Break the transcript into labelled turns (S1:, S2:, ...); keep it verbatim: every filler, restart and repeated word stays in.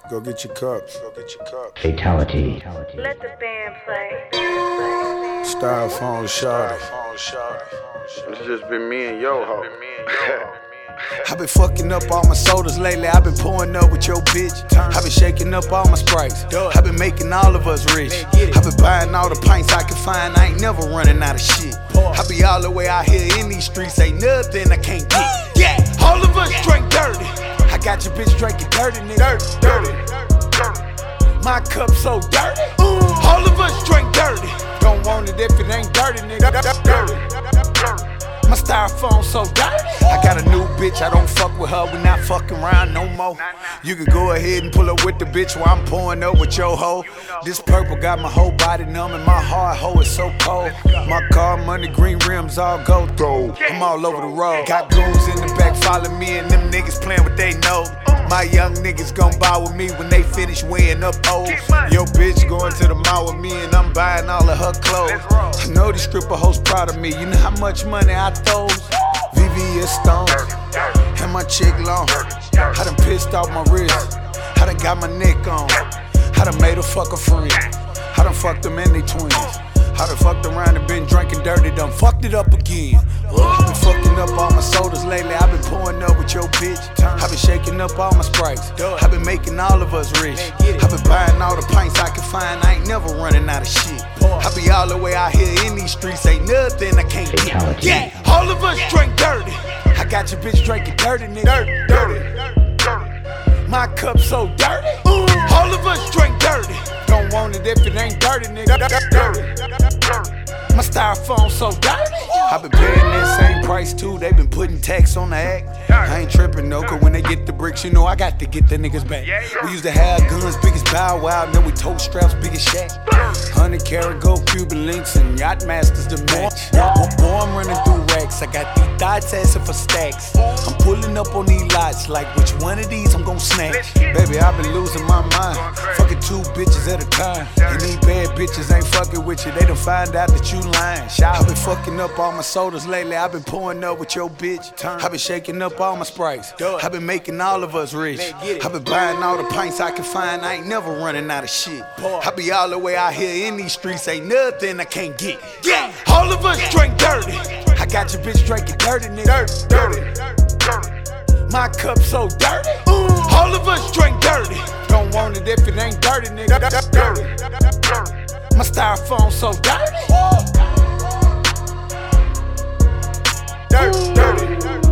S1: Go get your cups. Go get your cups.
S2: Fatality.
S3: Let the band play.
S1: Styrofoam shawty. It's just been me and yo ho.
S4: I've been fucking up all my sodas lately. I've been pouring up with your bitch. I've been shaking up all my Sprites. I've been making all of us rich. I've been buying all the pints I can find. I ain't never running out of shit. I be all the way out here in these streets. Ain't nothing I can't get. Yeah, all of us drink dirty. I got your bitch drinking dirty, nigga. Dirty, dirty. My cup so dirty. All of us drink dirty. Don't want it if it ain't dirty, nigga. Dirty. My styrofoam so dirty. I got a new bitch, I don't fuck with her. We not fucking around no more. You can go ahead and pull up with the bitch while I'm pouring up with your hoe. This purple got my whole body numb and my heart hoe is so cold. My car money, green rims all go through. I'm all over the road. Got goons in the back following me and them niggas playing what they know. My young niggas gon' buy with me when they finish weighing up O's. Your bitch going to the mall with me and I'm buying all of her clothes. I know these stripper hoes proud of me. You know how much money I throws? V V S stones and my chick long. I done pissed off my wrist. I done got my neck on. I done made her fuck a friend. I done fucked them and they twins. I done fucked around and been drinking dirty, done fucked it up again. I've been fucking up all my sodas lately. I've been pouring up with your bitch. I've been shaking up all my Sprites. I've been making all of us rich. I've been buying all the pints I can find. I ain't never running out of shit. I be all the way out here in these streets. Ain't nothing I can't get. Yeah, all of us drink dirty. I got your bitch drinking dirty, nigga. Dirty, dirty. My cup so dirty. All of us drink dirty. Don't want it if it ain't dirty, nigga. Dirty. My styrofoam so dirty. I've been paying that same price too. They been putting tax on the act. I ain't tripping though, cause when they get the bricks, you know I got to get the niggas back. We used to have guns big as Bow Wow, now we tote straps big as Shaq. Hundred carat gold Cuban links and yacht masters to match. Boy, I'm running through racks. I got these thoughts asking for stacks. I'm pulling up on these lots like which one of these I'm gon' snatch. Baby, I've been losing my mind. Fucking two bitches at a time. And these bad bitches ain't fucking with you. They done find out that you lying. I've been fucking up all my sodas lately. I've been pouring up with your bitch. I've been shaking up all my Sprites. I've been making all of us rich. I've been buying all the pints I can find. I ain't never running out of shit. I be all the way out here in these streets. Ain't nothing I can't get. Yeah, all of us drink dirty. I got your bitch drinking dirty, nigga. Dirty, dirty. My cup so dirty. All of us drink dirty. Don't want it if it ain't dirty, nigga. Dirty. My styrofoam so dirty. Dirty, dirty.